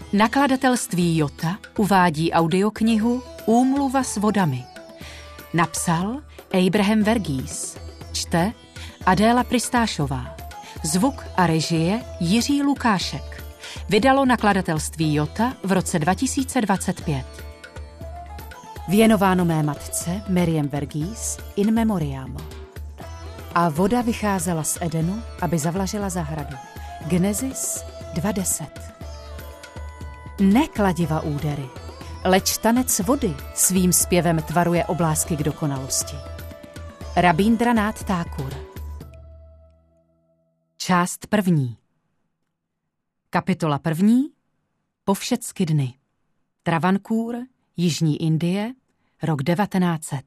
Nakladatelství Jota uvádí audioknihu Úmluva s vodami. Napsal Abraham Verghese, čte Adéla Pristášová, zvuk a režie Jiří Lukášek. Vydalo nakladatelství Jota v roce 2025. Věnováno mé matce Miriam Verghese in memoriam. A voda vycházela z Edenu, aby zavlažila zahradu. Genesis 2.10. Ne kladiva údery, leč tanec vody svým zpěvem tvaruje oblásky k dokonalosti. Rabindranath Thakur. Část první. Kapitola první. Povšecky dny. Travancore, Jižní Indie, rok 1900.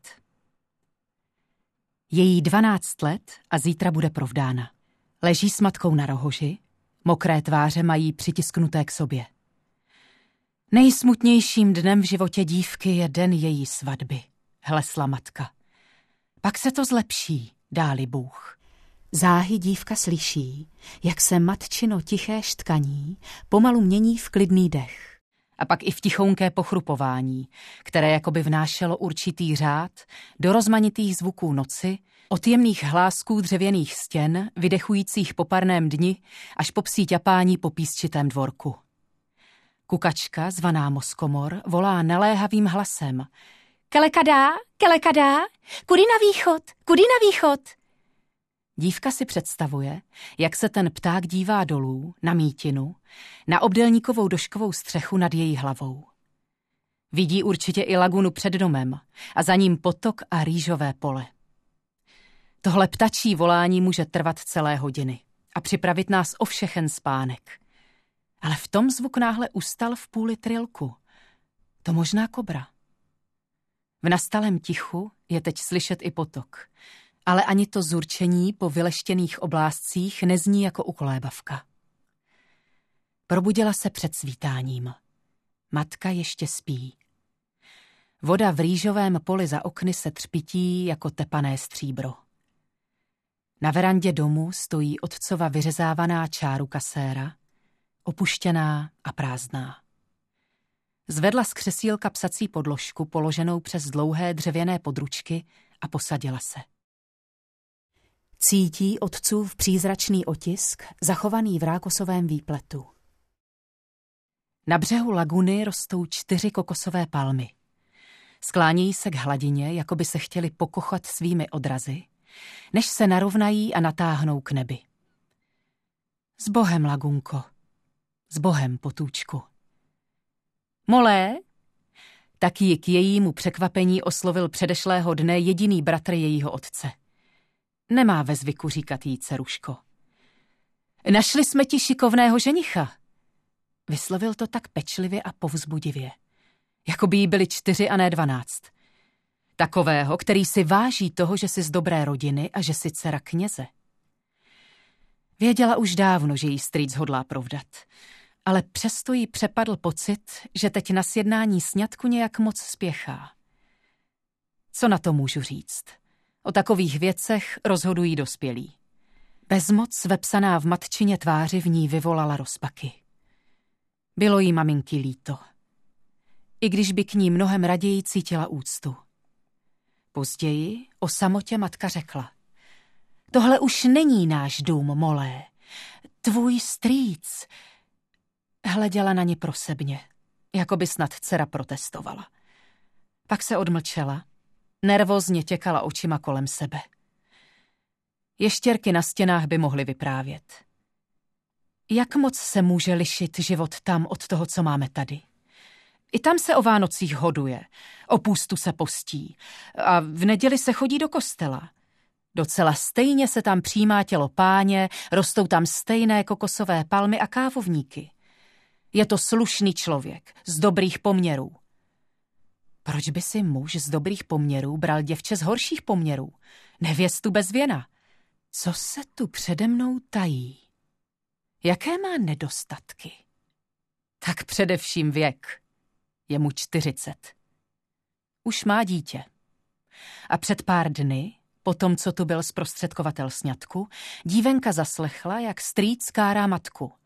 Je jí 12 let a zítra bude provdána. Leží s matkou na rohoži, mokré tváře mají přitisknuté k sobě. Nejsmutnějším dnem v životě dívky je den její svatby, hlesla matka. Pak se to zlepší, dá-li Bůh. Záhy dívka slyší, jak se matčino tiché štkaní pomalu mění v klidný dech. A pak i v tichounké pochrupování, které jakoby vnášelo určitý řád do rozmanitých zvuků noci, od jemných hlásků dřevěných stěn, vydechujících po parném dni, až po psí ťapání po písčitém dvorku. Kukačka, zvaná Moskomor, volá naléhavým hlasem. Kelekadá, kudy na východ, kudy na východ. Dívka si představuje, jak se ten pták dívá dolů, na mítinu, na obdélníkovou doškovou střechu nad její hlavou. Vidí určitě i lagunu před domem a za ním potok a rýžové pole. Tohle ptačí volání může trvat celé hodiny a připravit nás o všechen spánek. Ale v tom zvuk náhle ustal v půli trilku. To možná kobra. V nastalém tichu je teď slyšet i potok, ale ani to zurčení po vyleštěných oblázcích nezní jako ukolébavka. Probudila se před svítáním. Matka ještě spí. Voda v rýžovém poli za okny se třpití jako tepané stříbro. Na verandě domu stojí otcova vyřezávaná čáru kaséra, opuštěná a prázdná. Zvedla z křesílka psací podložku položenou přes dlouhé dřevěné područky a posadila se. Cítí otcův přízračný otisk, zachovaný v rákosovém výpletu. Na břehu laguny rostou 4 kokosové palmy. Sklánějí se k hladině, jako by se chtěli pokochat svými odrazy, než se narovnají a natáhnou k nebi. S Bohem, lagunko, s Bohem, potůčku. Molé, tak ji k jejímu překvapení oslovil předešlého dne jediný bratr jejího otce. Nemá ve zvyku říkat jí dceruško. Našli jsme ti šikovného ženicha. Vyslovil to tak pečlivě a povzbudivě, jako by jí byli 4 a ne 12. Takového, který si váží toho, že jsi z dobré rodiny a že jsi dcera kněze. Věděla už dávno, že jí strýc hodlá provdat, ale přesto jí přepadl pocit, že teď na sjednání sňatku nějak moc spěchá. Co na to můžu říct? O takových věcech rozhodují dospělí. Bezmoc vepsaná v matčině tváři v ní vyvolala rozpaky. Bylo jí maminky líto. I když by k ní mnohem raději cítila úctu. Později o samotě matka řekla. Tohle už není náš dům, Molé. Tvůj strýc. Hleděla na ně prosebně, jako by snad dcera protestovala. Pak se odmlčela. Nervózně těkala očima kolem sebe. Ještěrky na stěnách by mohly vyprávět. Jak moc se může lišit život tam od toho, co máme tady? I tam se o Vánocích hoduje, o půstu se postí a v neděli se chodí do kostela. Docela stejně se tam přijímá tělo Páně, rostou tam stejné kokosové palmy a kávovníky. Je to slušný člověk, z dobrých poměrů. Proč by si muž z dobrých poměrů bral děvče z horších poměrů? Nevěstu bez věna. Co se tu přede mnou tají? Jaké má nedostatky? Tak především věk. Je mu 40. Už má dítě. A před pár dny, po tom, co tu byl zprostředkovatel sňatku, dívenka zaslechla, jak strýc kárá matku.